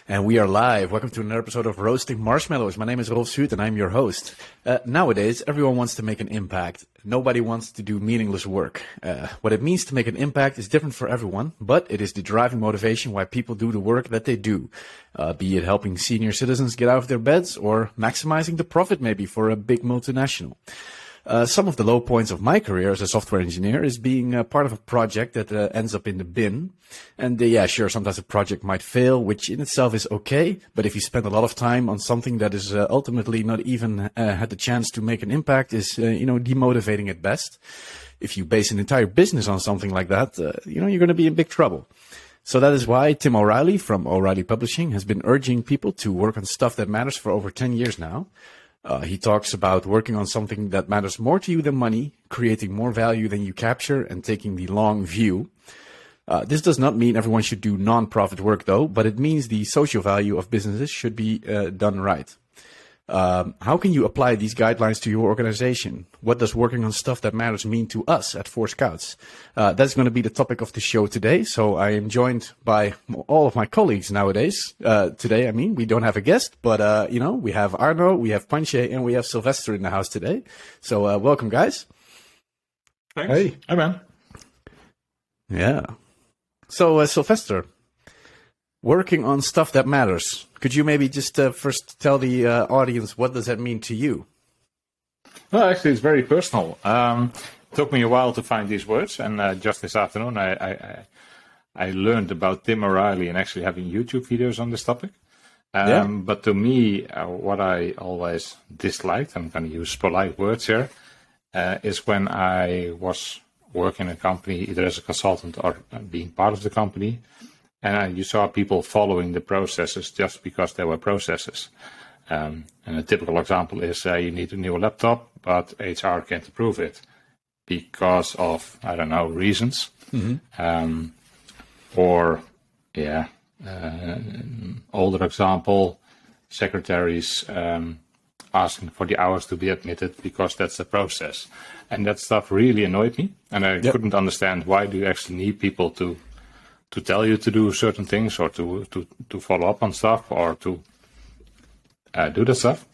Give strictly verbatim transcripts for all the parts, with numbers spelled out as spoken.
And we are live. Welcome to another episode of Roasting Marshmallows. My name is Rolf Zuid and I'm your host. Uh, nowadays, everyone wants to make an impact. Nobody wants to do meaningless work. Uh, what it means to make an impact is different for everyone, but it is the driving motivation why people do the work that they do. Uh, be it helping senior citizens get out of their beds or maximizing the profit maybe for a big multinational. Uh, some of the low points of my career as a software engineer is being uh, part of a project that uh, ends up in the bin. And uh, yeah, sure, sometimes a project might fail, which in itself is okay. But if you spend a lot of time on something that is uh, ultimately not even uh, had the chance to make an impact, is, uh, you know, demotivating at best. If you base an entire business on something like that, uh, you know, you're going to be in big trouble. So that is why Tim O'Reilly from O'Reilly Publishing has been urging people to work on stuff that matters for over ten years now. Uh, he talks about working on something that matters more to you than money, creating more value than you capture, and taking the long view. Uh, this does not mean everyone should do non-profit work, though, but it means the social value of businesses should be uh, done right. Um, how can you apply these guidelines to your organization? What does working on stuff that matters mean to us at Four Scouts? Uh, that's going to be the topic of the show today. So I am joined by all of my colleagues nowadays. Uh, today, I mean, we don't have a guest, but, uh, you know, we have Arno, we have Panche, and we have Sylvester in the house today. So uh, welcome, guys. Thanks. Hey. Hi, man. Yeah. So, uh, Sylvester, working on stuff that matters. Could you maybe just uh, first tell the uh, audience what does that mean to you? Well, actually, it's very personal. Um, it took me a while to find these words, and uh, just this afternoon, I, I I learned about Tim O'Reilly and actually having YouTube videos on this topic. Um, yeah. But to me, uh, what I always disliked, I'm going to use polite words here, uh, is when I was working in a company, either as a consultant or being part of the company. And uh, you saw people following the processes just because they were processes. Um, and a typical example is uh, you need a new laptop, but H R can't approve it because of, I don't know, reasons. Mm-hmm. Um, or, yeah, uh, older example, secretaries um, asking for the hours to be admitted because that's the process. And that stuff really annoyed me. And I yep. couldn't understand why do you actually need people to to tell you to do certain things or to, to, to follow up on stuff or to uh, do the stuff.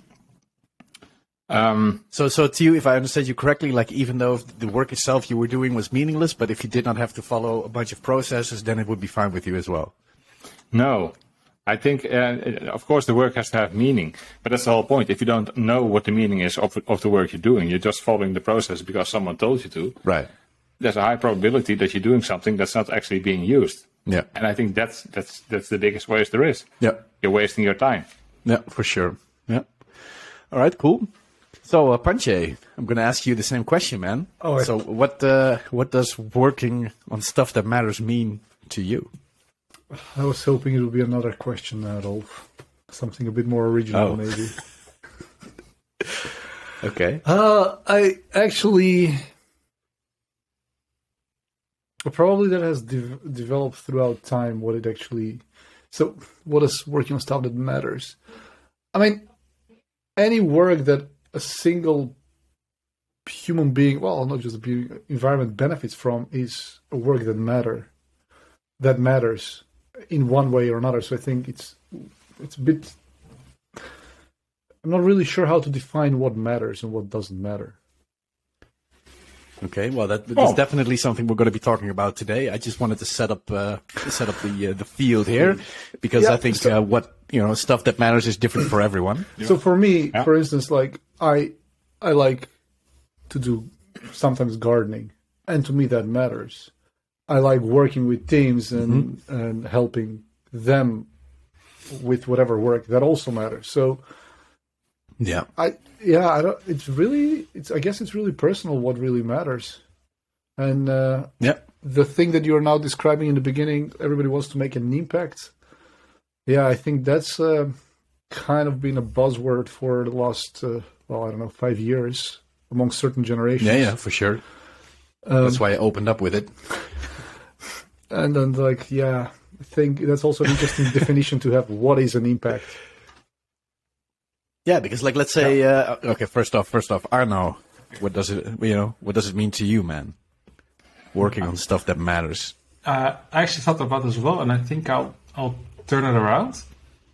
Um, so, so to you, if I understand you correctly, like even though the work itself you were doing was meaningless, but if you did not have to follow a bunch of processes, then it would be fine with you as well. No, I think, uh, of course, the work has to have meaning, but that's the whole point. If you don't know what the meaning is of, of the work you're doing, you're just following the process because someone told you to. Right. There's a high probability that you're doing something that's not actually being used. Yeah. And I think that's that's that's the biggest waste there is. Yeah. You're wasting your time. Yeah, for sure. Yeah. All right, cool. So, uh, Panche, I'm going to ask you the same question, man. Oh, I... So, what uh, what does working on stuff that matters mean to you? I was hoping it would be another question, uh, Rolf. Something a bit more original, oh. maybe. Okay. Uh, I actually... Probably that has de- developed throughout time what it actually... So, what is working on stuff that matters? I mean, any work that a single human being, well, not just the environment benefits from, is a work that matter, that matters in one way or another. So I think it's it's a bit... I'm not really sure how to define what matters and what doesn't matter. Okay, well, that, that's oh. definitely something we're going to be talking about today. I just wanted to set up uh, set up the uh, the field here because yeah, I think so, uh, what you know stuff that matters is different for everyone. Yeah. So for me, yeah. for instance, like I I like to do sometimes gardening, and to me that matters. I like working with teams and mm-hmm. and helping them with whatever work that also matters. So. Yeah, I yeah, I don't. It's really, it's. I guess it's really personal what really matters, and uh, yeah, the thing that you're now describing in the beginning, everybody wants to make an impact. Yeah, I think that's uh, kind of been a buzzword for the last, uh, well, I don't know, five years among certain generations. Yeah, yeah, for sure. Um, that's why I opened up with it. And then, like, yeah, I think that's also an interesting definition to have. What is an impact? Yeah, because like let's say uh, okay, first off, first off, Arno, what does it you know what does it mean to you, man? Working on stuff that matters. Uh, I actually thought about this as well, and I think I'll I'll turn it around.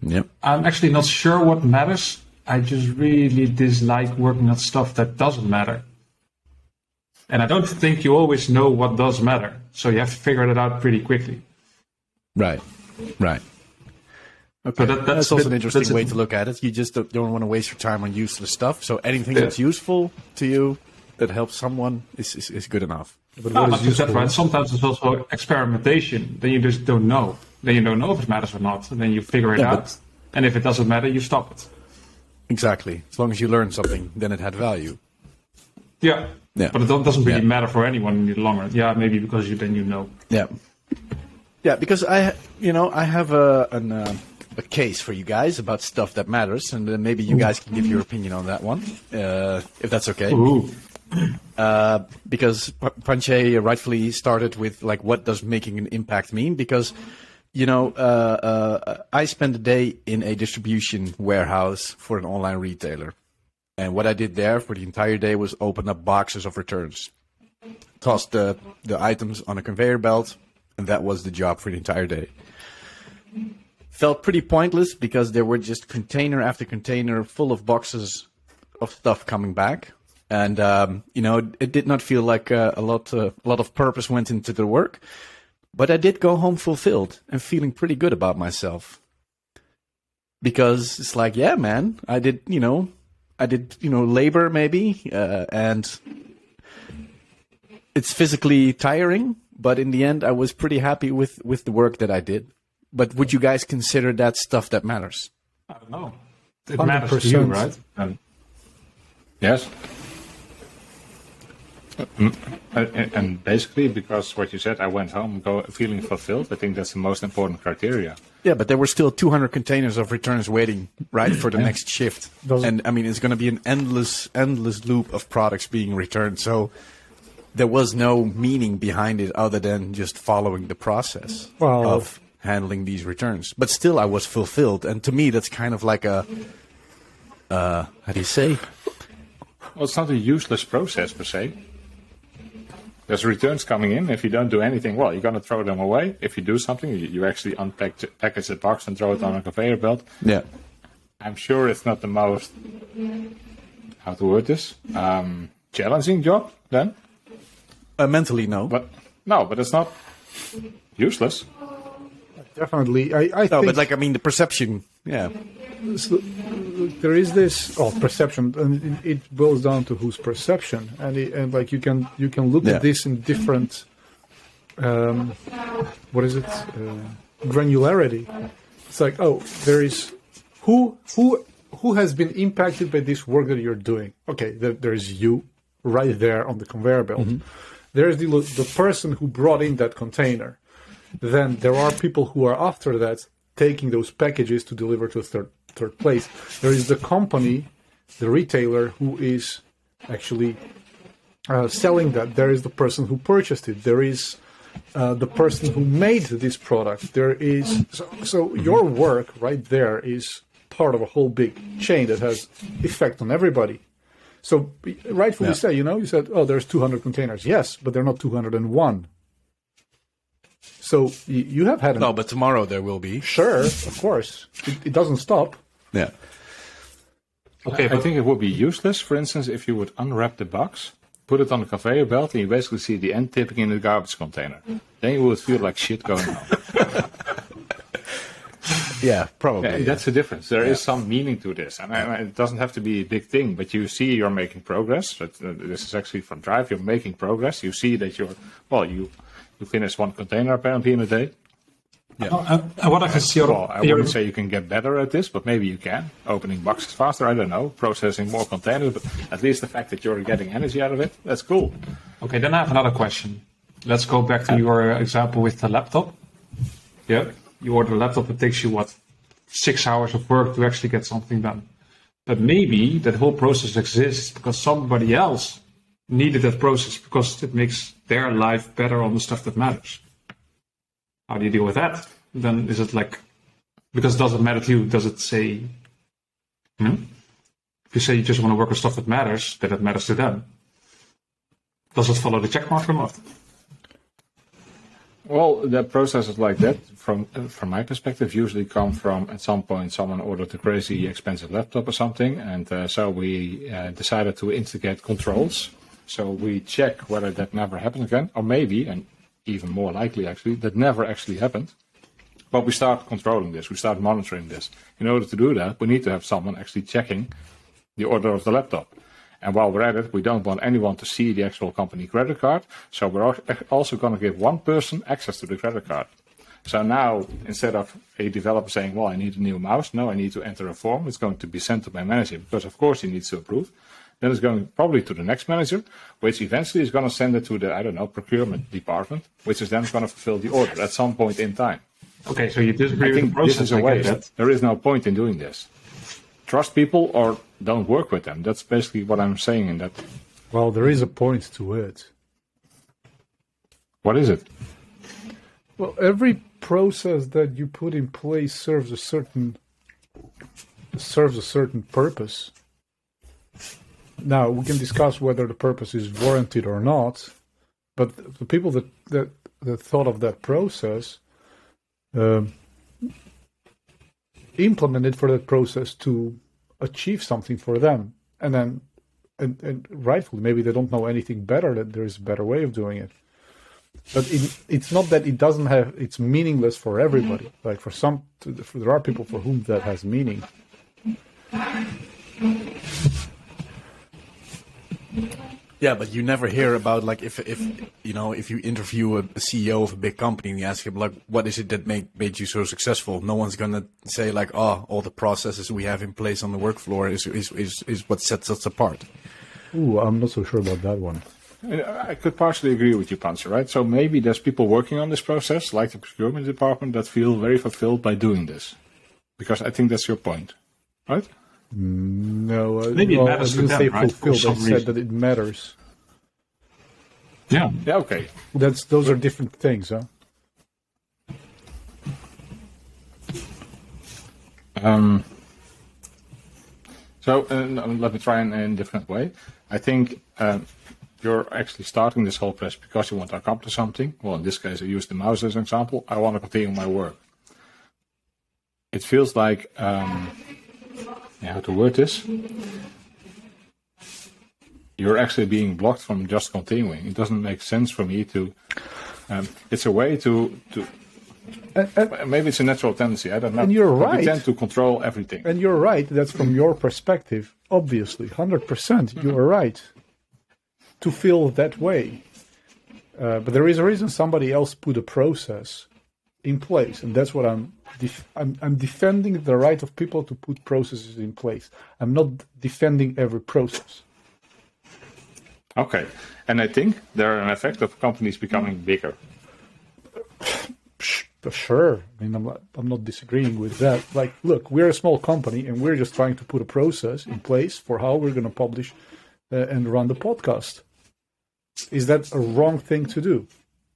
Yep. I'm actually not sure what matters. I just really dislike working on stuff that doesn't matter. And I don't think you always know what does matter. So you have to figure it out pretty quickly. Right. Right. Okay. So that, that's, that's also bit, an interesting way a, to look at it. You just don't, don't want to waste your time on useless stuff. So anything yeah. that's useful to you that helps someone is, is, is good enough. But no, what not is just that, useful? right? Sometimes it's also experimentation. Then you just don't know. Then you don't know if it matters or not. And then you figure it Yeah, out. And if it doesn't matter, you stop it. Exactly. As long as you learn something, then it had value. Yeah. Yeah. But it don't, doesn't really Yeah. matter for anyone in the long run. Yeah, maybe because you then you know. Yeah. Yeah, because I, you know, I have a an, uh, a case for you guys about stuff that matters, and then maybe you guys can give your opinion on that one, uh, if that's okay. Ooh. Uh, because P- Panche rightfully started with like, what does making an impact mean? Because, you know, uh, uh, I spent a day in a distribution warehouse for an online retailer, and what I did there for the entire day was open up boxes of returns, tossed the the items on a conveyor belt, and that was the job for the entire day. Felt pretty pointless because there were just container after container full of boxes of stuff coming back. And, um, you know, it did not feel like uh, a lot uh, a lot of purpose went into the work. But I did go home fulfilled and feeling pretty good about myself. Because it's like, yeah, man, I did, you know, I did, you know, labor maybe. Uh, and it's physically tiring. But in the end, I was pretty happy with, with the work that I did. But would you guys consider that stuff that matters? I don't know. It one hundred matters to you, percent. right? And yes. And, and basically, because what you said, I went home go, feeling fulfilled. I think that's the most important criteria. Yeah, but there were still two hundred containers of returns waiting, right, for the Yeah. next shift. Doesn't- And I mean, it's going to be an endless, endless loop of products being returned. So there was no meaning behind it other than just following the process Well- of handling these returns. But still, I was fulfilled, and to me, that's kind of like a, uh, how do you say? Well, it's not a useless process per se. There's returns coming in. If you don't do anything, well, you're going to throw them away. If you do something, you, you actually unpack package the box and throw it on a conveyor belt. Yeah. I'm sure it's not the most, how to word this, um, challenging job then. Uh, mentally, no. But no, but it's not useless. Definitely. I, I No, think but like I mean, the perception. Yeah. so, there is this oh perception, and it, it boils down to whose perception, and it, and like you can you can look Yeah. at this in different um, what is it uh, granularity. It's like, oh, there is who who who has been impacted by this work that you're doing. Okay, there, there is you right there on the conveyor belt. There is the the person who brought in that container. Then there are people who are after that taking those packages to deliver to a third third place. There is the company, the retailer who is actually uh, selling that. There is the person who purchased it. There is uh, the person who made this product. There is so, so your work right there is part of a whole big chain that has effect on everybody. So rightfully Yeah. say, you know, you said, oh, there's two hundred containers. Yes, but they're not two hundred one. So you, you have had an No, but tomorrow there will be. Sure, of course. It, it doesn't stop. Yeah. Okay, I but think it would be useless, for instance, if you would unwrap the box, put it on the conveyor belt, and you basically see the end tipping in the garbage container. Then you would feel like shit going on. Yeah, probably. Yeah, yeah. that's the difference. There is some meaning to this, and I, it doesn't have to be a big thing. But you see, you're making progress. But, uh, this is actually from Drive. You're making progress. You see that you're well. You you finish one container apparently in a day. uh, uh, what I can see, Well, I your- wouldn't say you can get better at this, but maybe you can. Opening boxes faster. I don't know. Processing more containers, but at least the fact that you're getting energy out of it, that's cool. Okay, then I have another question. Let's go back to your example with the laptop. Yeah, you order a laptop, it takes you, what, six hours of work to actually get something done. But maybe that whole process exists because somebody else needed that process because it makes their life better on the stuff that matters. How do you deal with that? Then is it like, because it doesn't matter to you, does it say, hmm? If you say you just want to work on stuff that matters, then it matters to them. Does it follow the check mark or not? Well, the processes like that, from from my perspective, usually come from at some point someone ordered a crazy expensive laptop or something, and uh, so we uh, decided to instigate controls. So we check whether that never happens again, or maybe, and even more likely actually, that never actually happened. But we start controlling this, we start monitoring this. In order to do that, we need to have someone actually checking the order of the laptop. And while we're at it, we don't want anyone to see the actual company credit card. So we're also going to give one person access to the credit card. So now, instead of a developer saying, well, I need a new mouse, no, I need to enter a form. It's going to be sent to my manager because, of course, he needs to approve. Then it's going probably to the next manager, which eventually is going to send it to the, I don't know, procurement department, which is then going to fulfill the order at some point in time. Okay, so you disagree I with think the process. this is a I way get that that. there is no point in doing this. Trust people or don't work with them. That's basically what I'm saying in that. Well, there is a point to it. What is it? Well, every process that you put in place serves a certain serves a certain purpose. Now, we can discuss whether the purpose is warranted or not, but the people that, that, that thought of that process um, implemented for that process to achieve something for them. And then, and, and rightfully, maybe they don't know anything better, that there is a better way of doing it. But it, it's not that it doesn't have, it's meaningless for everybody. Like for some, for, there are people for whom that has meaning. Yeah, but you never hear about, like, if, if you know, if you interview a, a C E O of a big company and you ask him, like, what is it that made, made you so successful? No one's going to say, like, oh, all the processes we have in place on the work floor is, is, is, is what sets us apart. Ooh, I'm not so sure about that one. I could partially agree with you, Panzer, right? So maybe there's people working on this process, like the procurement department, that feel very fulfilled by doing this. Because I think that's your point, right? No, uh, Maybe it well, matters I didn't to say them, right? For fulfilled. I some said reason. that it matters. Yeah. Yeah, okay. That's those are different things, huh? Um, so uh, let me try in, in a different way. I think um, you're actually starting this whole process because you want to accomplish something. Well, in this case, I use the mouse as an example. I want to continue my work. It feels like, um, yeah, how to word this? You're actually being blocked from just continuing. It doesn't make sense for me to. Um, it's a way to to. And, and, Maybe it's a natural tendency. I don't know. And you're But right. We tend to control everything. and you're right. That's from your perspective, obviously, one hundred percent. You are right to feel that way. Uh, but there is a reason somebody else put a process in place, and that's what I'm. Def- I'm, I'm defending the right of people to put processes in place. I'm not defending every process. Okay, and I think there are an effect of companies becoming bigger. Sure. I mean, I'm not, I'm not disagreeing with that. Like, look, we're a small company, and we're just trying to put a process in place for how we're going to publish uh, and run the podcast. Is that a wrong thing to do?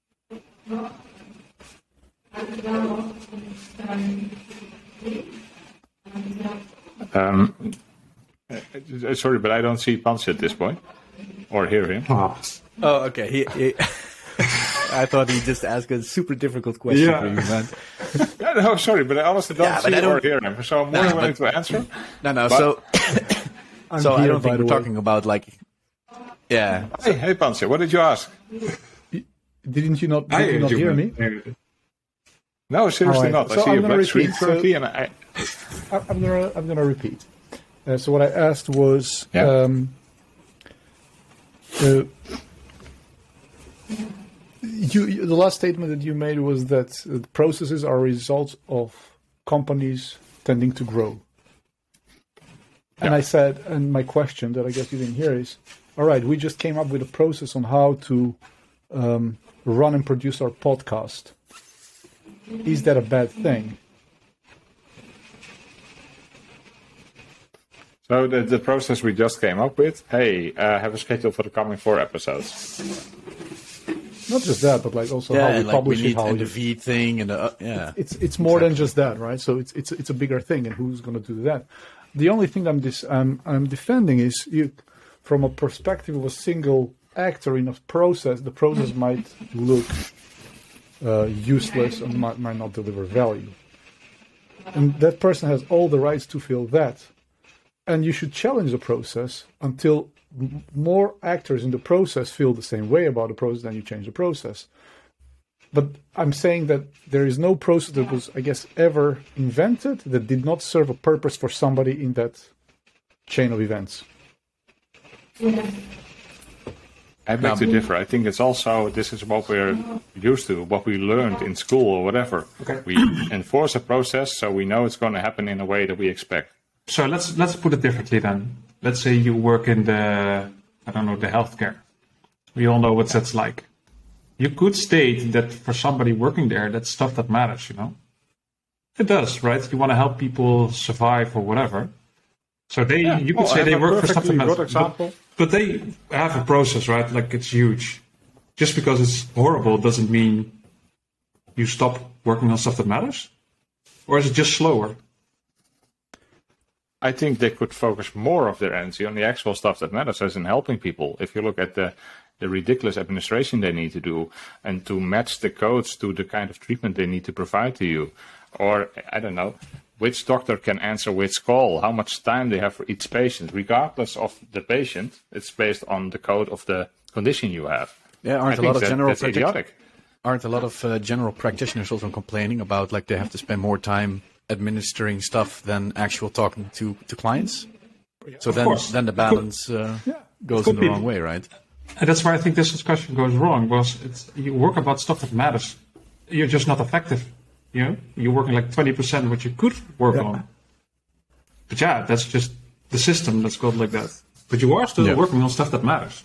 Um, uh, sorry, but I don't see Panzer at this point, or hear him. Ah. Oh, okay. He, he I thought he just asked a super difficult question Yeah. for you, man. Yeah, no, sorry, but I honestly don't Yeah, but see I don't- or hear him, so I'm more Nah, than willing but- to answer. No, no. But- So, I'm so I here, don't by think the we're way. talking about like, yeah. Hey, hey, Panzer, what did you ask? Didn't you not, did you not hear me? No, seriously Alright, not. I so see I'm a gonna black screen repeat, so- currently, and I. I- I'm gonna I'm gonna repeat. Uh, so what I asked was, Yeah. um, uh, you, you the last statement that you made was that uh, processes are results of companies tending to grow. And Yeah. I said, and my question that I guess you didn't hear is, all right, we just came up with a process on how to um, run and produce our podcast. Is that a bad thing? So the, the process we just came up with, hey, uh, have a schedule for the coming four episodes. Not just that, but like also Yeah, how we like publish we it, need how and the you, V thing and the uh, yeah. it's it's more than just that, right? So it's it's it's a bigger thing, and who's going to do that? The only thing I'm dis, I'm I'm defending is you, from a perspective of a single actor in a process. The process might look uh, useless and might, might not deliver value. And that person has all the rights to feel that. And you should challenge the process until m- more actors in the process feel the same way about the process, then you change the process. But I'm saying that there is no process that was, I guess, ever invented that did not serve a purpose for somebody in that chain of events. I beg to differ. I think it's also, this is what we're used to, what we learned in school or whatever. Okay. We enforce a process so we know it's going to happen in a way that we expect. So let's let's put it differently then. Let's say you work in the, I don't know, the healthcare. We all know what that's like. You could state that for somebody working there, that's stuff that matters, you know? It does, right? You want to help people survive or whatever. So they, Yeah, you could well, say I they have a work for stuff that perfectly matters. good example. But, but they have a process, right? Like it's huge. Just because it's horrible doesn't mean you stop working on stuff that matters? Or is it just slower? I think they could focus more of their energy on the actual stuff that matters, as in helping people. If you look at the, the ridiculous administration they need to do and to match the codes to the kind of treatment they need to provide to you, or, I don't know, which doctor can answer which call, how much time they have for each patient, regardless of the patient, it's based on the code of the condition you have. Yeah, aren't I a lot think of that, general that's practic- idiotic. Aren't a lot of uh, general practitioners also complaining about like they have to spend more time administering stuff than actual talking to, to clients? So then, course. then the balance uh, Yeah. goes Could in the be. wrong way, right? And that's where I think this discussion goes wrong, because it's, you work about stuff that matters. You're just not effective. You know, you're working like twenty percent what you could work Yeah. on. But yeah, that's just the system that's called like that. But you are still Yeah. working on stuff that matters.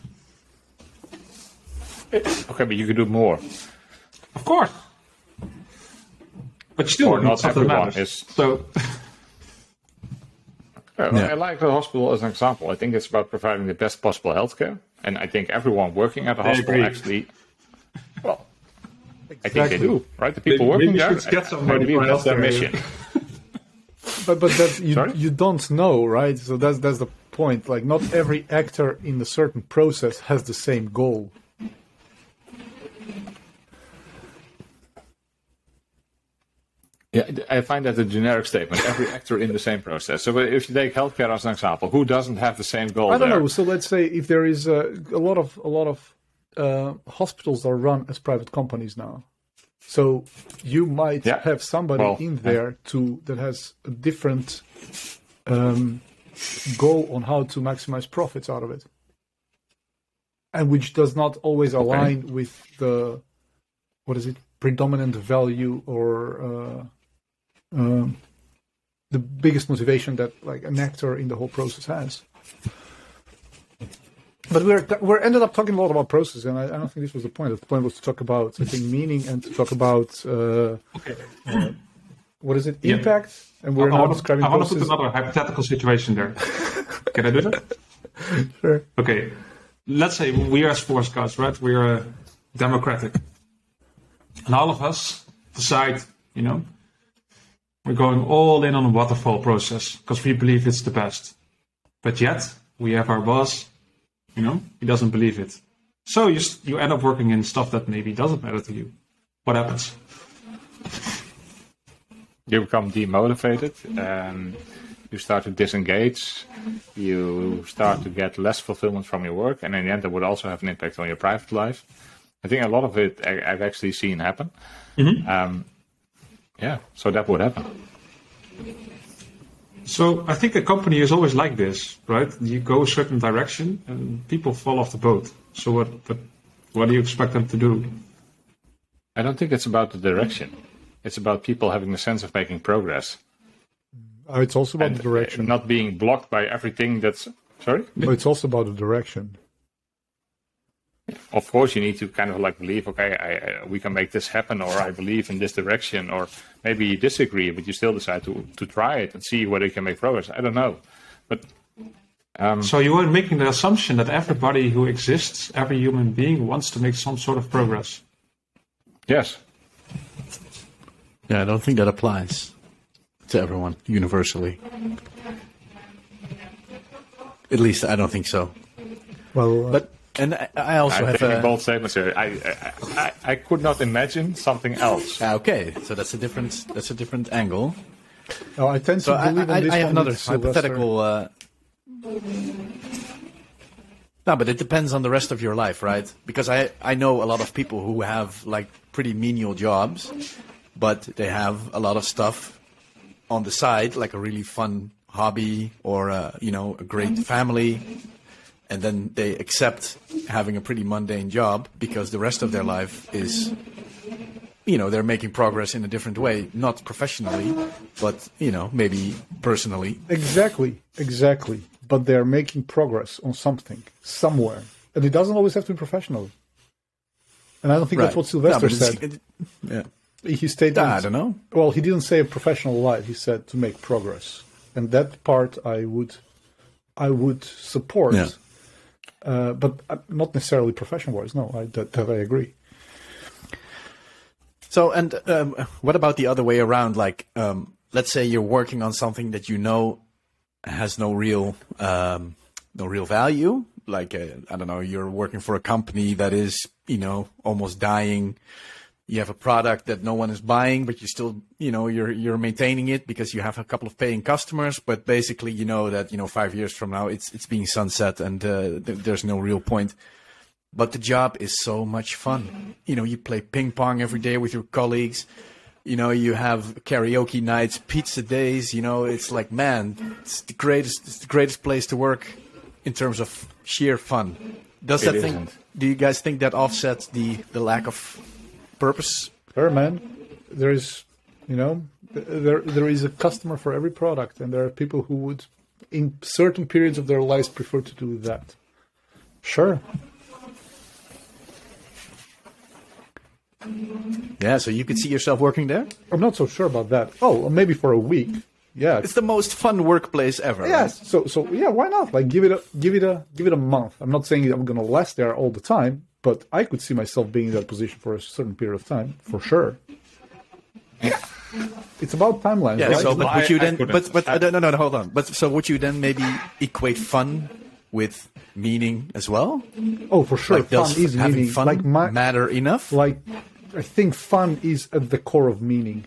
Okay, but you could do more. Of course. But still, Or not stuff that everyone matters. is- So, Yeah, Yeah. I like the hospital as an example. I think it's about providing the best possible healthcare. And I think everyone working at the I hospital agree. actually, well, I think Exactly. they do, right? The people Maybe- working maybe there, we should get I- I somebody believe for that's their healthcare, mission. But but that you Sorry? you don't know, right? So that's that's the point. Like not every actor in a certain process has the same goal. Yeah, I find that a generic statement. Every actor in the same process. So if you take healthcare as an example, who doesn't have the same goal I don't there? know. So let's say if there is a, a lot of a lot of uh, hospitals are run as private companies now. So you might Yeah. have somebody Well, in there to that has a different um, goal on how to maximize profits out of it, and which does not always align with the what is it predominant value or uh, um, the biggest motivation that like an actor in the whole process has. But we're we're ended up talking a lot about process, and I, I don't think this was the point. The point was to talk about I think meaning and to talk about uh, uh, what is it Yeah. impact, and we're I now want to, describing I want to put process. another hypothetical situation there. Can I do that? Sure. Okay. Let's say we are sports guys, right? We're uh, democratic. And all of us decide, you know, we're going all in on a waterfall process because we believe it's the best. But yet, we have our boss, you know, he doesn't believe it. So you, s- you end up working in stuff that maybe doesn't matter to you. What happens? You become demotivated, um, you start to disengage, you start to get less fulfillment from your work, and in the end, that would also have an impact on your private life. I think a lot of it I, I've actually seen happen. Um, yeah, so that would happen. So I think a company is always like this, right? You go a certain direction and people fall off the boat. So what, what, what do you expect them to do? I don't think it's about the direction. It's about people having a sense of making progress. Uh, it's also about And the direction. not being blocked by everything that's... Sorry? But it's also about the direction. Of course, you need to kind of like believe, okay, I, I, we can make this happen, or I believe in this direction, or maybe you disagree, but you still decide to, to try it and see whether you can make progress. I don't know. But um, So you are making the assumption that everybody who exists, every human being, wants to make some sort of progress. yes, Yeah, I don't think that applies to everyone universally. At least I don't think so. Well, uh, But And I, I also I'm have taking a... bold statements here. I, I, I, I could not imagine something else. Ah, okay, so that's a different that's a different angle. No, I tend to So I, believe I, on this I have one another with Sylvester. hypothetical. Uh... No, but it depends on the rest of your life, right? Because I I know a lot of people who have like pretty menial jobs, but they have a lot of stuff on the side, like a really fun hobby or uh, you know a great family, and then they accept having a pretty mundane job because the rest of their life is, you know, they're making progress in a different way, not professionally, but you know maybe personally. Exactly, exactly. But they're making progress on something somewhere, and it doesn't always have to be professional. And I don't think Right. that's what Sylvester No, but it's- said. it- yeah. He stated, I don't know. Well, he didn't say a professional life. He said to make progress, and that part I would, I would support. Yeah. Uh, but uh, not necessarily professional wise. No, I, that, that I agree. So, and um, what about the other way around? Like, um, let's say you're working on something that you know has no real, um, no real value. Like, uh, I don't know, you're working for a company that is, you know, almost dying. You have a product that no one is buying, but you still, you know, you're you're maintaining it because you have a couple of paying customers. But basically, you know that you know five years from now, it's it's being sunset, and uh, th- there's no real point. But the job is so much fun. You know, you play ping pong every day with your colleagues. You know, you have karaoke nights, pizza days. You know, it's like, man, it's the greatest. It's the greatest place to work in terms of sheer fun. Does It that thing? isn't. Do you guys think that offsets the the lack of purpose? Sure, man. There is, you know, there there is a customer for every product, and there are people who would, in certain periods of their lives, prefer to do that. Sure. Yeah, so you could see yourself working there? I'm not so sure about that. Oh, maybe for a week. Yeah. It's the most fun workplace ever. Yes. Right? So so yeah, why not? Like give it a give it a give it a month. I'm not saying I'm gonna last there all the time, but I could see myself being in that position for a certain period of time, for sure. It's about timelines, Yeah, right? so but Well, would I- you I then couldn't. but but I- uh, no no no hold on. But so would you then maybe equate fun with meaning as well? oh, for sure. Like does Fun is having meaning. fun like my, matter enough? like I think fun is at the core of meaning.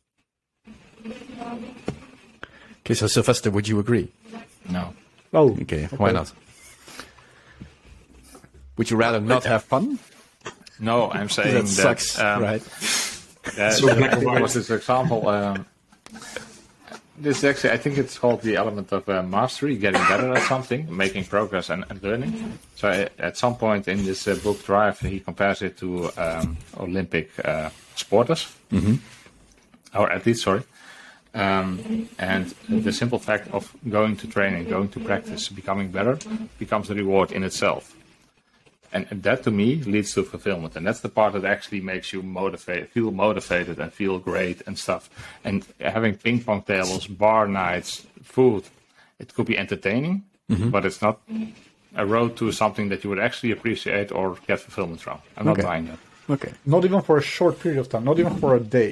Okay, so Sylvester, would you agree? No. Oh, Okay, why not? Would you rather not have fun? No, I'm saying That that, sucks, um, right? Uh, So black and there white. was this example. Um, this is actually, I think it's called the element of uh, mastery, getting better at something, making progress and, and learning. So uh, at some point in this uh, book, Drive, he compares it to um, Olympic uh, sporters, mm-hmm. or athletes, sorry. Um, and the simple fact of going to training, going to practice, becoming better, becomes the reward in itself. And, and that, to me, leads to fulfillment. And that's the part that actually makes you motivate, feel motivated and feel great and stuff. And having ping pong tables, bar nights, food, it could be entertaining, mm-hmm. but it's not a road to something that you would actually appreciate or get fulfillment from. I'm not Okay. buying that. Okay. not even for a short period of time. Not even for a day.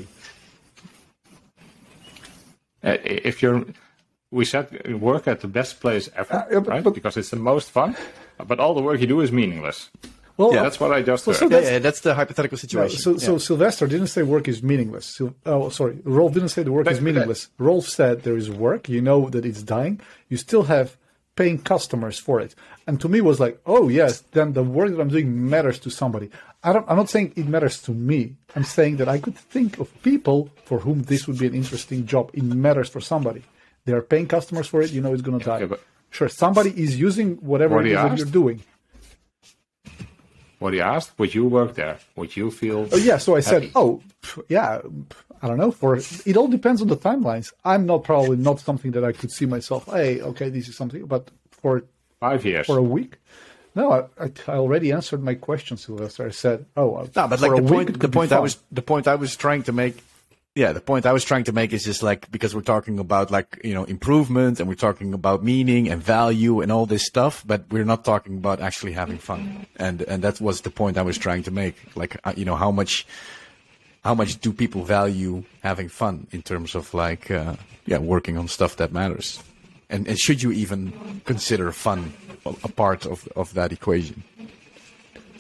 Uh, if you're, we said work at the best place ever, Uh, yeah, but- right? but- Because it's the most fun, but all the work you do is meaningless. Well, Yeah, That's what I just Well, heard. so Yeah, that's- yeah, that's the hypothetical situation. So, so Yeah. Sylvester didn't say work is meaningless. Sil- oh, sorry. Rolf didn't say the work But- is meaningless. Rolf said there is work. You know that it's dying. You still have paying customers for it. And to me was like, oh yes, then the work that I'm doing matters to somebody. I don't, I'm not saying it matters to me. I'm saying that I could think of people for whom this would be an interesting job. It matters for somebody. They are paying customers for it. You know it's going to die. Yeah, but- Sure, somebody is using whatever What it he is that asked? you're doing. What he asked, would you work there? Would you feel? Oh, yeah, so I said, happy? oh, pff, yeah, pff, I don't know. For it all depends on the timelines. I'm not probably not something that I could see myself. Hey, okay, this is something, but for Five years. for a week, no, I, I, I already answered my question, Sylvester. I said, oh, No, but for like a the week point, it the could be point I fun. was, the point I was trying to make, yeah, the point I was trying to make is just like because we're talking about like you know improvement and we're talking about meaning and value and all this stuff, but we're not talking about actually having fun, and and that was the point I was trying to make. Like uh, you know how much, how much do people value having fun in terms of like uh, yeah working on stuff that matters, and and should you even consider fun a, a part of of that equation?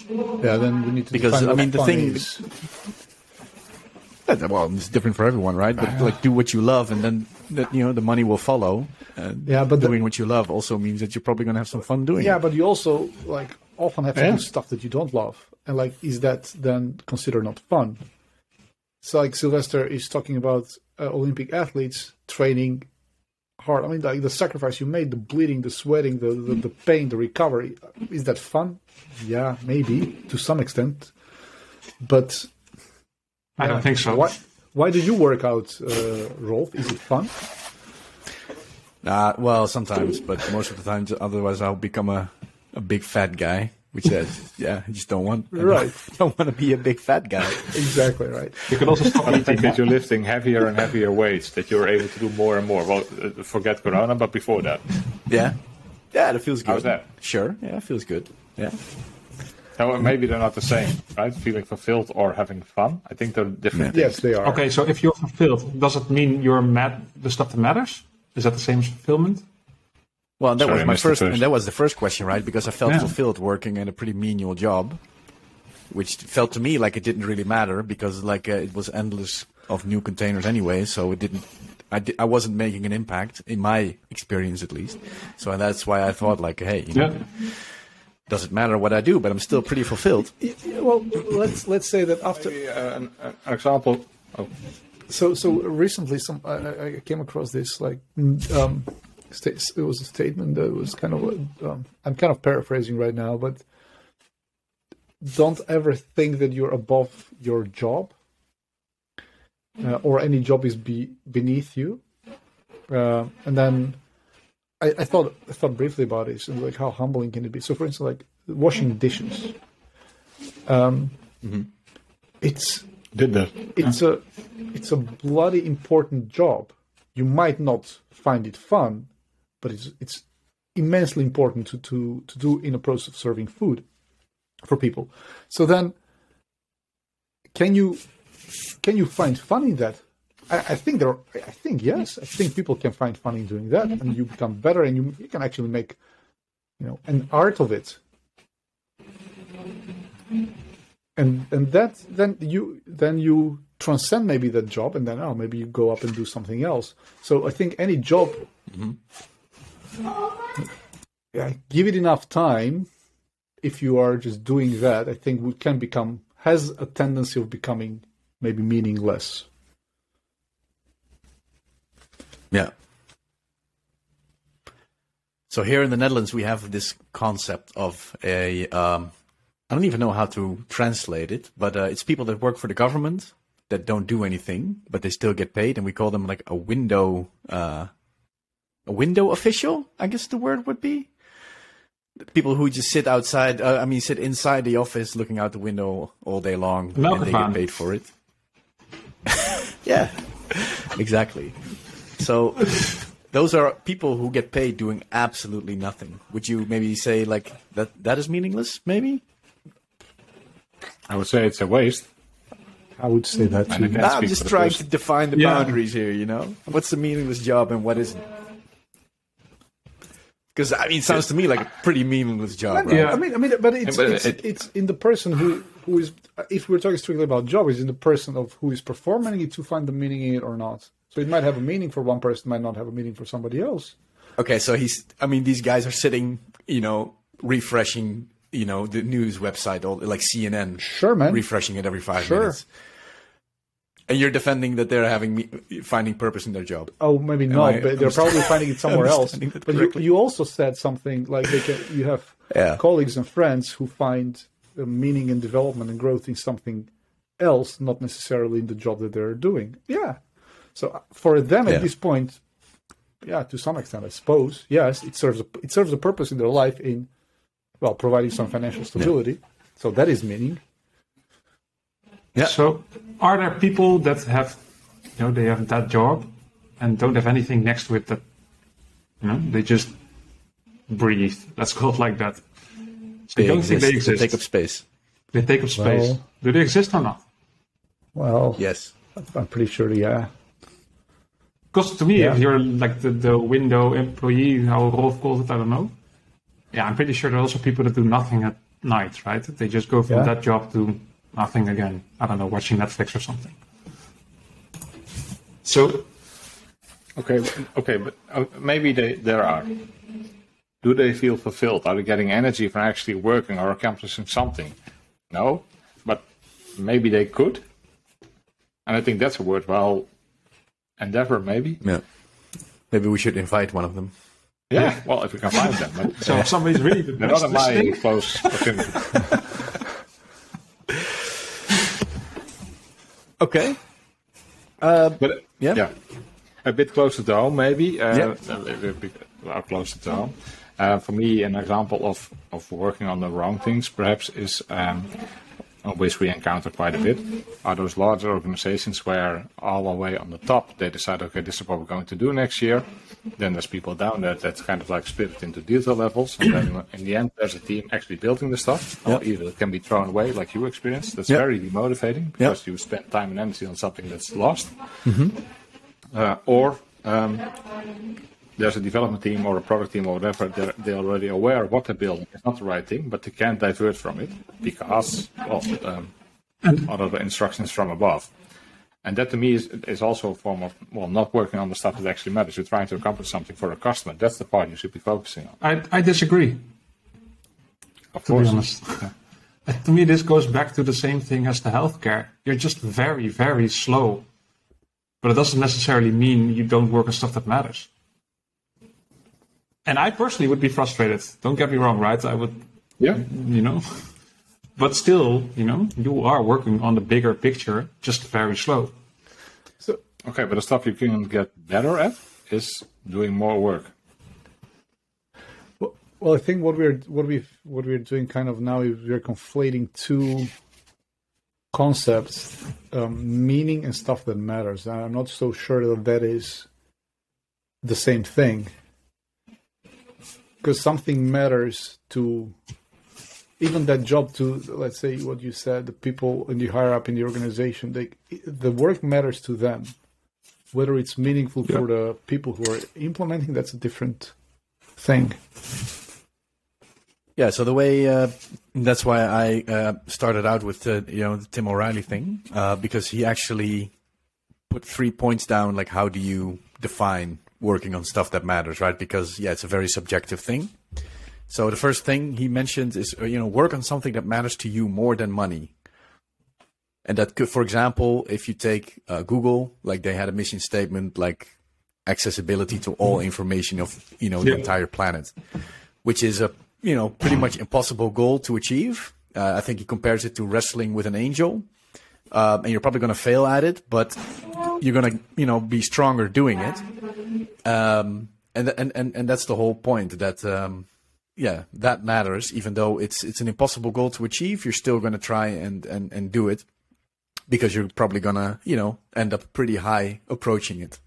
Yeah, then we need to Because, define I what mean, the fun thing- is. Yeah, well, it's different for everyone, right? But like, do what you love, and then that you know the money will follow. And Yeah, but the- doing what you love also means that you're probably going to have some fun doing Yeah, it. but you also like often have to Yeah. do stuff that you don't love, and like, is that then considered not fun? So like Sylvester is talking about uh, Olympic athletes training hard. I mean, like the sacrifice you made, the bleeding, the sweating, the the, the pain, the recovery. Is that fun? Yeah, maybe to some extent, but I don't think so. why why did you work out, uh, Rolf? Is it fun? Uh, well, sometimes, but most of the time, otherwise I'll become a, a big fat guy, which says, yeah, I just don't want, I Right. don't, don't want to be a big fat guy. Exactly right. You could also stop I think eating. that you're lifting heavier and heavier weights, that you're able to do more and more. Well, uh, forget Corona, but before that. Yeah, yeah, that feels good. How's that? Sure, yeah, it feels good. Yeah, Now, maybe they're not the same, right? Feeling fulfilled or having fun. I think they're different things. Yes, they are. Okay, so if you're fulfilled, does it mean you're mad? The stuff that matters, is that the same as fulfillment? well, that Sorry, was I my missed the first, first. and that was the first question, right? Because I felt Yeah. fulfilled working in a pretty menial job, which felt to me like it didn't really matter because like uh, it was endless of new containers anyway, so it didn't. I, di- I wasn't making an impact in my experience, at least. So that's why I thought, like, hey, you know, Yeah. doesn't matter what I do, but I'm still pretty fulfilled. Yeah, well, let's let's say that after. Maybe, uh, an, an example. Oh, So so recently, some I, I I came across this like um, sta- it was a statement that was kind of um, I'm kind of paraphrasing right now, but don't ever think that you're above your job uh, or any job is be beneath you. Uh, and then I, I thought I thought briefly about this and like how humbling can it be. So for instance, like washing dishes, um, it's. did that. it's a it's a bloody important job. You might not find it fun, but it's it's immensely important to to to do in the process of serving food for people. So then, can you can you find fun in that? I, I think there. Are, I think yes. I think people can find fun in doing that, and you become better, and you you can actually make, you know, an art of it. And and that then you then you transcend maybe that job, and then oh maybe you go up and do something else. So I think any job, yeah, give it enough time. If you are just doing that, I think we can become has a tendency of becoming maybe meaningless. Yeah. So here in the Netherlands, we have this concept of a, um, I don't even know how to translate it, but uh, it's people that work for the government that don't do anything, but they still get paid, and we call them like a window, uh, a window official, I guess the word would be. People who just sit outside, uh, I mean, sit inside the office looking out the window all day long, and they Melkbaan. get paid for it. Yeah, exactly. So those are people who get paid doing absolutely nothing. Would you maybe say like that that is meaningless, maybe? I would say it's a waste. I would say that And I too. can't Nah, I'm speak just for the trying person. to define the Yeah. boundaries here, you know? What's a meaningless job and what isn't? Because, I mean, it sounds to me like a pretty meaningless job, right? Yeah. I mean, I mean, but it's But it's, it- it's in the person who who is. If we're talking strictly about job, is in the person of who is performing it to find the meaning in it or not. So it might have a meaning for one person, might not have a meaning for somebody else. Okay, so he's, I mean, these guys are sitting, you know, refreshing, you know, the news website, all like C N N. Sure, man. Refreshing it every five Sure. minutes. And you're defending that they're having me- finding purpose in their job. Oh, maybe Am not, I but they're probably finding it somewhere else. understanding that But you, correctly? you also said something like they can, you have Yeah. colleagues and friends who find uh, meaning and development and growth in something else, not necessarily in the job that they're doing. Yeah. So uh, for them Yeah. at this point, yeah, to some extent, I suppose, yes, it serves a, it serves a purpose in their life in, well, providing some financial stability. So that is meaning. Yeah. So, are there people that have, you know, they have that job and don't have anything next to it that, you know, they just breathe. Let's call it like that. So They you don't exist. think they exist? They take up space. They take up space. Well- Do they exist or not? Well, Yes. I'm pretty sure, yeah. Because to me, Yeah. if you're like the, the window employee, how Rolf calls it, I don't know. Yeah, I'm pretty sure there are also people that do nothing at night, right? They just go from Yeah. that job to nothing again. I don't know, watching Netflix or something. So, Okay, okay, but uh, maybe they there are. Do they feel fulfilled? Are they getting energy from actually working or accomplishing something? No, but maybe they could. And I think that's a worthwhile endeavor, maybe. Yeah. Maybe we should invite one of them. Yeah, well, if we can find them. But, so if somebody's really the they're best not in my listening, close proximity. Okay. Uh, But Yeah. yeah, a bit closer to home, maybe. Uh, Yeah. a little bit well, closer to home. Uh, for me, an example of, of working on the wrong things, perhaps, is um, which we encounter quite a bit, are those larger organizations where all the way on the top they decide, okay, this is what we're going to do next year. Then there's people down there that's kind of like split into detail levels, and then in the end there's a team actually building the stuff. Yeah. Or either it can be thrown away, like you experienced. That's Yeah. very demotivating because you spend time and energy on something that's lost. Mm-hmm. Uh, or um, there's a development team or a product team or whatever, they're, they're already aware of what they're building. It's not the right thing, but they can't divert from it because of um, other instructions from above. And that to me is, is also a form of, well, not working on the stuff that actually matters. You're trying to accomplish something for a customer. That's the part you should be focusing on. I, I disagree, Of to course. be honest. To me, this goes back to the same thing as the healthcare. You're just very, very slow. But it doesn't necessarily mean you don't work on stuff that matters. And I personally would be frustrated. Don't get me wrong, right? I would, Yeah. you know. But still, you know, you are working on the bigger picture, just very slow. So Okay, but the stuff you can get better at is doing more work. Well, well, I think what we're what we what we're doing kind of now is we're conflating two concepts, um, meaning and stuff that matters. And I'm not so sure that that is the same thing, because something matters to even that job. To, let's say what you said, the people in the higher up in the organization, they the work matters to them. Whether it's meaningful Yeah. for the people who are implementing, that's a different thing. Yeah, so the way uh, that's why I uh, started out with the you know the Tim O'Reilly thing uh, because he actually put three points down, like how do you define working on stuff that matters, right? Because yeah, it's a very subjective thing. So the first thing he mentioned is uh, you know work on something that matters to you more than money. And that could, for example, if you take uh, Google, like they had a mission statement like accessibility to all information of you know the Yeah. entire planet, which is a you know, pretty much impossible goal to achieve. Uh, I think he compares it to wrestling with an angel. Um, and you're probably going to fail at it, but you're going to, you know, be stronger doing it. Um, and, and, and, and that's the whole point that, um, yeah, that matters. Even though it's, it's an impossible goal to achieve, you're still going to try and, and, and do it because you're probably going to, you know, end up pretty high approaching it.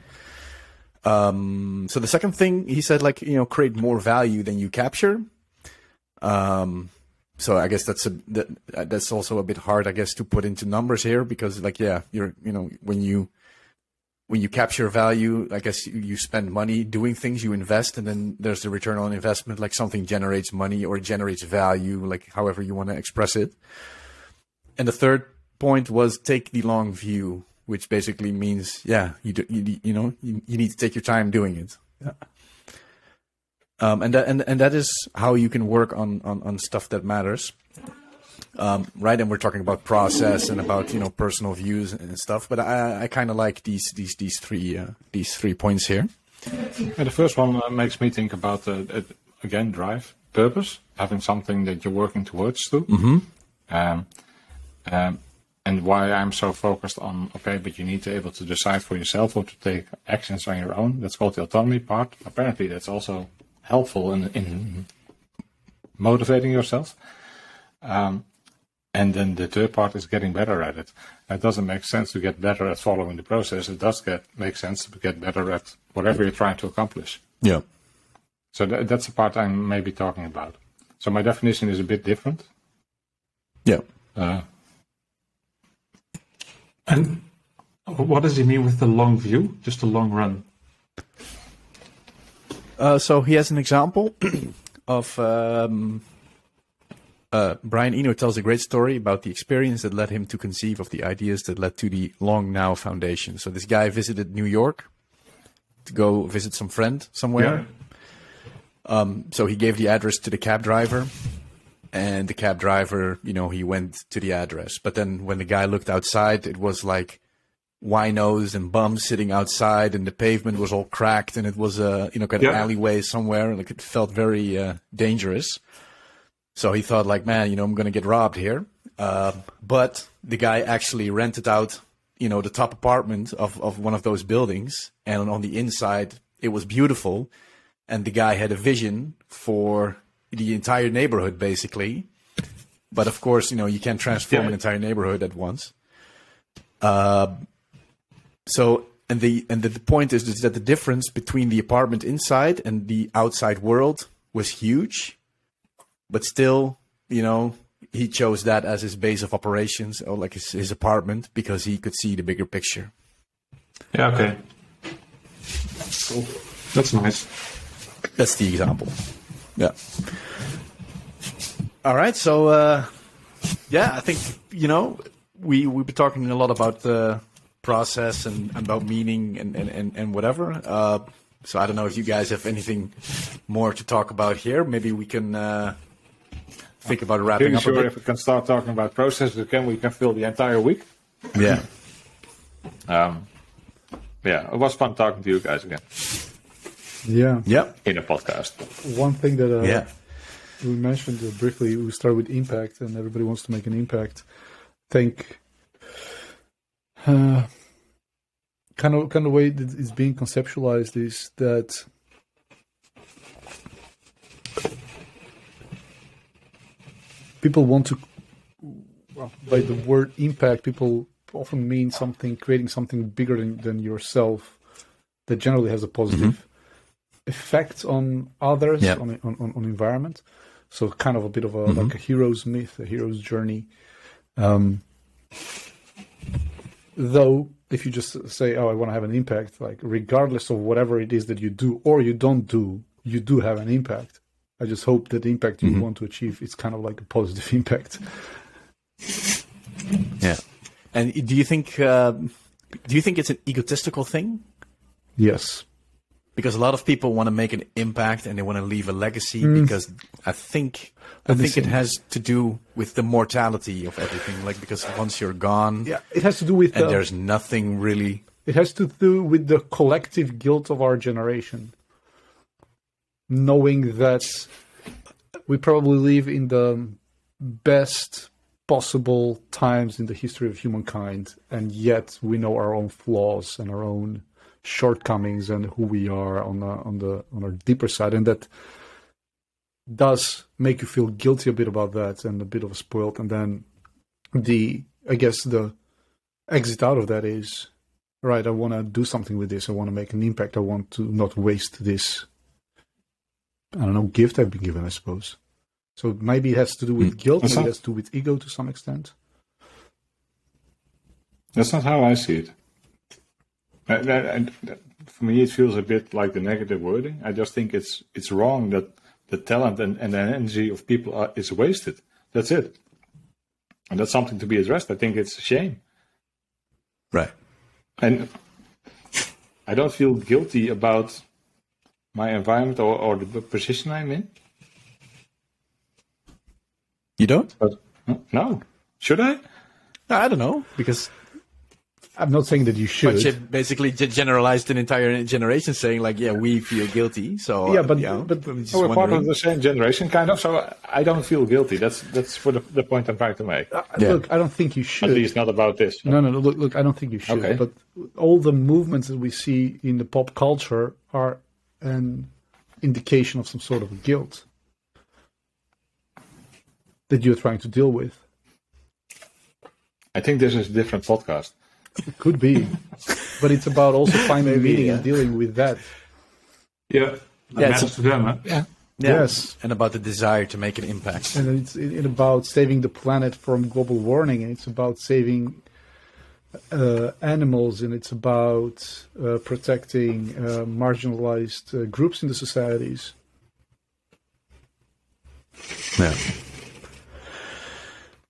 Um, so the second thing he said, like, you know, create more value than you capture. Um, so I guess that's a, that, that's also a bit hard, I guess, to put into numbers here because like, yeah, you're, you know, when you, when you capture value, I guess you, you spend money doing things, you invest, and then there's the return on investment, like something generates money or generates value, like however you want to express it. And the third point was take the long view, which basically means, yeah, you do, you, you know, you, you need to take your time doing it. Yeah. Um, and that, and, and that is how you can work on, on, on stuff that matters. Um, right. And we're talking about process and about, you know, personal views and stuff, but I, I kind of like these, these, these three, uh, these three points here. And the first one uh, makes me think about, uh, it, again, drive, purpose, having something that you're working towards to. Mm-hmm. Um, um, And why I'm so focused on, okay, but you need to be able to decide for yourself or to take actions on your own. That's called the autonomy part. Apparently, that's also helpful in, in motivating yourself. Um, and then the third part is getting better at it. It doesn't make sense to get better at following the process. It does get make sense to get better at whatever you're trying to accomplish. Yeah. So th- that's the part I'm maybe talking about. So my definition is a bit different. Yeah. Uh, And what does he mean with the long view? Just a long run? Uh, so he has an example of um, uh, Brian Eno tells a great story about the experience that led him to conceive of the ideas that led to the Long Now Foundation. So this guy visited New York to go visit some friend somewhere. Yeah. Um, so he gave the address to the cab driver, and the cab driver, you know, he went to the address. But then when the guy looked outside, it was like winos and bums sitting outside, and the pavement was all cracked, and it was a, you know, kind of yeah. alleyway somewhere, and like it felt very uh, dangerous. So he thought like, man, you know, I'm going to get robbed here. Uh, but the guy actually rented out, you know, the top apartment of, of one of those buildings. And on the inside, it was beautiful. And the guy had a vision for the entire neighborhood, basically. But of course, you know, you can't transform yeah. an entire neighborhood at once. Uh, so, and the, and the, the point is, is that the difference between the apartment inside and the outside world was huge. But still, you know, he chose that as his base of operations, or like his, his apartment, because he could see the bigger picture. Yeah, okay. Cool. That's nice. That's the example. Yeah. All right. So, uh, yeah, I think, you know, we, we've been talking a lot about the process and about meaning and, and, and, and whatever. Uh, so I don't know if you guys have anything more to talk about here. Maybe we can... Uh, think about wrapping Pretty up sure a bit. If we can start talking about processes again, we can fill the entire week. Yeah. Um, yeah, it was fun talking to you guys again. Yeah. Yeah. In a podcast. One thing that uh, yeah. we mentioned uh, briefly, we start with impact, and everybody wants to make an impact. I think uh, kind of kind of way that it's being conceptualized is that people want to, well, by the word impact, people often mean something, creating something bigger than, than yourself that generally has a positive mm-hmm. effect on others, yep. on, on on environment. So kind of a bit of a mm-hmm. like a hero's myth, a hero's journey. Um, though, if you just say, oh, I want to have an impact, like regardless of whatever it is that you do or you don't do, you do have an impact. I just hope that the impact you mm-hmm. want to achieve is kind of like a positive impact. Yeah. And do you think uh, do you think it's an egotistical thing? Yes. Because a lot of people want to make an impact and they want to leave a legacy. Mm. Because I think I Let think it has to do with the mortality of everything. Like because once you're gone, yeah, it has to do with and the, there's nothing really. It has to do with the collective guilt of our generation. Knowing that we probably live in the best possible times in the history of humankind, and yet we know our own flaws and our own shortcomings and who we are on the, on the on our deeper side, and that does make you feel guilty a bit about that and a bit of a spoiled. And then the I guess the exit out of that is, right, I want to do something with this. I want to make an impact. I want to not waste this, I don't know, gift I've been given, I suppose. So maybe it has to do with mm. guilt, maybe it has to do with ego to some extent. That's not how I see it. I, I, I, for me, it feels a bit like the negative wording. I just think it's it's wrong that the talent and, and the energy of people are, is wasted. That's it. And that's something to be addressed. I think it's a shame. Right. And I don't feel guilty about my environment or, or the position I'm in. You don't? But, no. Should I? I don't know, because I'm not saying that you should. But you basically generalized an entire generation saying like, yeah, we feel guilty. So yeah, but, uh, but, but we're part of the same generation, kind of. So I don't feel guilty. That's that's for the, the point I'm trying to make. Uh, yeah. Look, I don't think you should. At least not about this. No, no, no. Look, look. I don't think you should. Okay. But all the movements that we see in the pop culture are an indication of some sort of guilt that you're trying to deal with. I think this is a different podcast. It could be, but it's about also finding Maybe, meaning yeah. and dealing with that. Yeah, that yeah, matters to them. Huh? Yeah. yeah, yes, and about the desire to make an impact. And it's it, about saving the planet from global warming, and it's about saving uh, animals, and it's about uh, protecting uh, marginalized uh, groups in the societies. Yeah.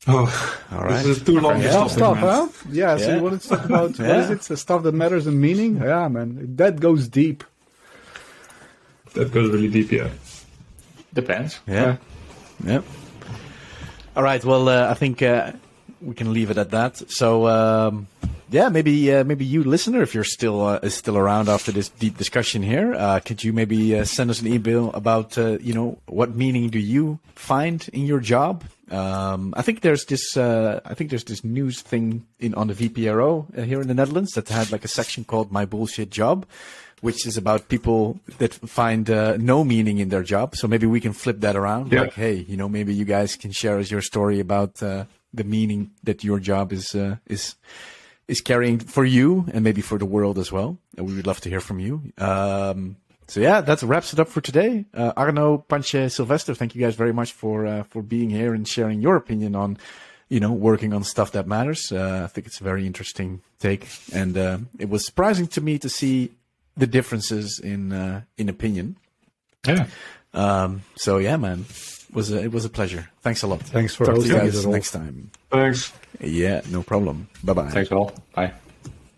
Oh, All right. This is too long. Yeah, to stuff, man. huh? Yeah, so Yeah. you wanted to talk about, what Yeah. is it? The stuff that matters and meaning? Yeah, man. That goes deep. That goes really deep, yeah. Depends. Yeah. Yeah. All right. Well, uh, I think uh, we can leave it at that. So, um, yeah, maybe uh, maybe you, listener, if you're still uh, is still around after this deep discussion here, uh, could you maybe uh, send us an email about uh, you know, what meaning do you find in your job? Um, I think there's this uh, I think there's this news thing in on the V P R O uh, here in the Netherlands that had like a section called "My Bullshit Job," which is about people that find uh, no meaning in their job. So maybe we can flip that around. Yeah. Like, hey, you know, maybe you guys can share us your story about uh, the meaning that your job is uh, is is carrying for you and maybe for the world as well. And we would love to hear from you. Um, so yeah, that wraps it up for today. Uh, Arno, Panche, Sylvester, thank you guys very much for uh, for being here and sharing your opinion on, you know, working on stuff that matters. Uh, I think it's a very interesting take, and uh, it was surprising to me to see the differences in uh, in opinion. Yeah. Um, so yeah, man, it was a, it was a pleasure. Thanks a lot. Thanks for Talk to you hosting guys us. next time. Thanks. Yeah, no problem. Bye bye. Thanks all. Bye.